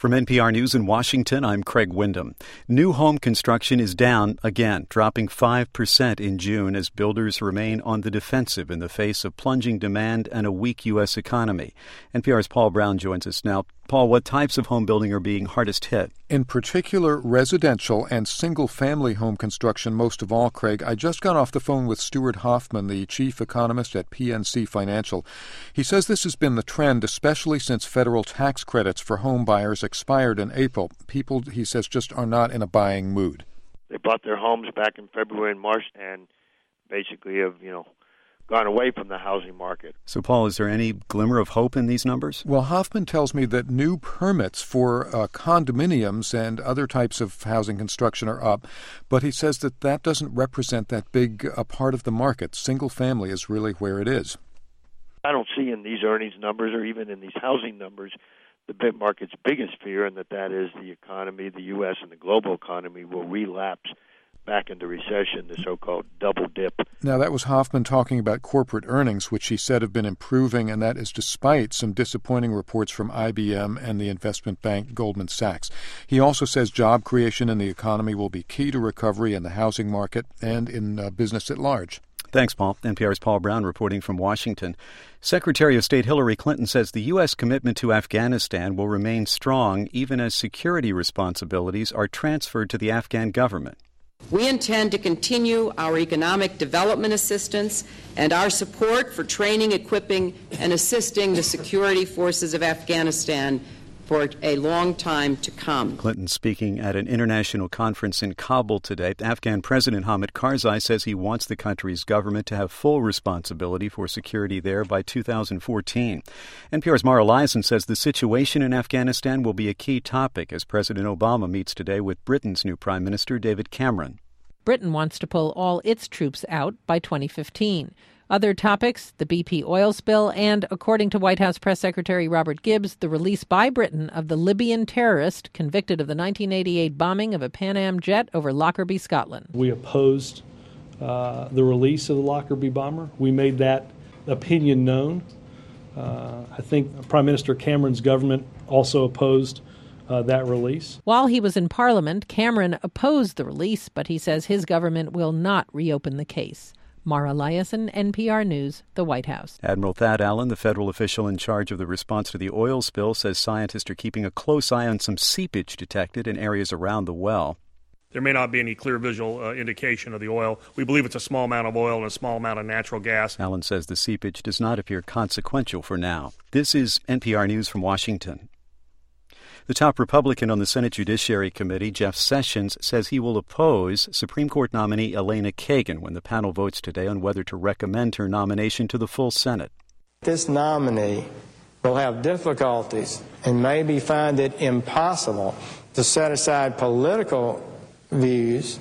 From NPR News in Washington, I'm Craig Windham. New home construction is down again, dropping 5% in June as builders remain on the defensive in the face of plunging demand and a weak U.S. economy. NPR's Paul Brown joins us now. Paul, what types of home building are being hardest hit? In particular, residential and single-family home construction most of all, Craig. I just got off the phone with Stuart Hoffman, the chief economist at PNC Financial. He says this has been the trend, especially since federal tax credits for home buyers expired in April. People, he says, just are not in a buying mood. They bought their homes back in February and March and basically have, gone away from the housing market. So, Paul, is there any glimmer of hope in these numbers? Well, Hoffman tells me that new permits for condominiums and other types of housing construction are up, but he says that doesn't represent that big a part of the market. Single family is really where it is. I don't see in these earnings numbers or even in these housing numbers the big market's biggest fear, and that is the economy, the U.S. and the global economy will relapse back into recession, the so-called double dip. Now, that was Hoffman talking about corporate earnings, which he said have been improving, and that is despite some disappointing reports from IBM and the investment bank Goldman Sachs. He also says job creation in the economy will be key to recovery in the housing market and in business at large. Thanks, Paul. NPR's Paul Brown reporting from Washington. Secretary of State Hillary Clinton says the U.S. commitment to Afghanistan will remain strong even as security responsibilities are transferred to the Afghan government. We intend to continue our economic development assistance and our support for training, equipping, and assisting the security forces of Afghanistan for a long time to come. Clinton speaking at an international conference in Kabul today. Afghan President Hamid Karzai says he wants the country's government to have full responsibility for security there by 2014. NPR's Mara Liasson says the situation in Afghanistan will be a key topic as President Obama meets today with Britain's new Prime Minister, David Cameron. Britain wants to pull all its troops out by 2015. Other topics, the BP oil spill and, according to White House Press Secretary Robert Gibbs, the release by Britain of the Libyan terrorist convicted of the 1988 bombing of a Pan Am jet over Lockerbie, Scotland. We opposed the release of the Lockerbie bomber. We made that opinion known. I think Prime Minister Cameron's government also opposed that release. While he was in Parliament, Cameron opposed the release, but he says his government will not reopen the case. Mara Liasson, NPR News, the White House. Admiral Thad Allen, the federal official in charge of the response to the oil spill, says scientists are keeping a close eye on some seepage detected in areas around the well. There may not be any clear visual indication of the oil. We believe it's a small amount of oil and a small amount of natural gas. Allen says the seepage does not appear consequential for now. This is NPR News from Washington. The top Republican on the Senate Judiciary Committee, Jeff Sessions, says he will oppose Supreme Court nominee Elena Kagan when the panel votes today on whether to recommend her nomination to the full Senate. This nominee will have difficulties and maybe find it impossible to set aside political views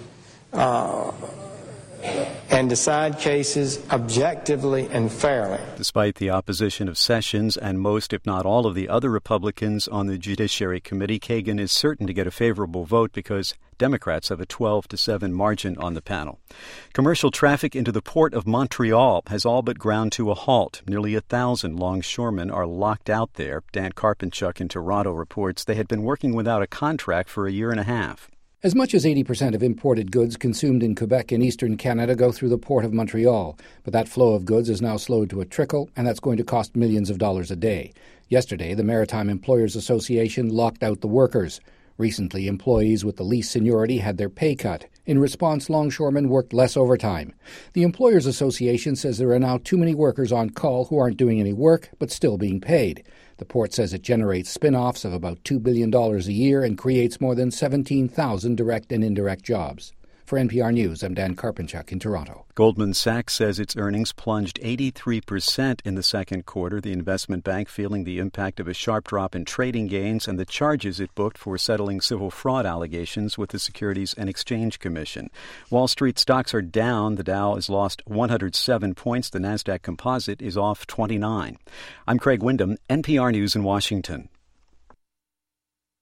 and decide cases objectively and fairly. Despite the opposition of Sessions and most, if not all, of the other Republicans on the Judiciary Committee, Kagan is certain to get a favorable vote because Democrats have a 12-7 margin on the panel. Commercial traffic into the port of Montreal has all but ground to a halt. Nearly 1,000 longshoremen are locked out there. Dan Karpenchuk in Toronto reports they had been working without a contract for a year and a half. As much as 80% of imported goods consumed in Quebec and eastern Canada go through the Port of Montreal. But that flow of goods is now slowed to a trickle, and that's going to cost millions of dollars a day. Yesterday, the Maritime Employers Association locked out the workers. Recently, employees with the least seniority had their pay cut. In response, longshoremen worked less overtime. The Employers Association says there are now too many workers on call who aren't doing any work but still being paid. The port says it generates spin-offs of about $2 billion a year and creates more than 17,000 direct and indirect jobs. For NPR News, I'm Dan Karpenchuk in Toronto. Goldman Sachs says its earnings plunged 83% in the second quarter, the investment bank feeling the impact of a sharp drop in trading gains and the charges it booked for settling civil fraud allegations with the Securities and Exchange Commission. Wall Street stocks are down. The Dow has lost 107 points. The Nasdaq Composite is off 29. I'm Craig Windham, NPR News in Washington.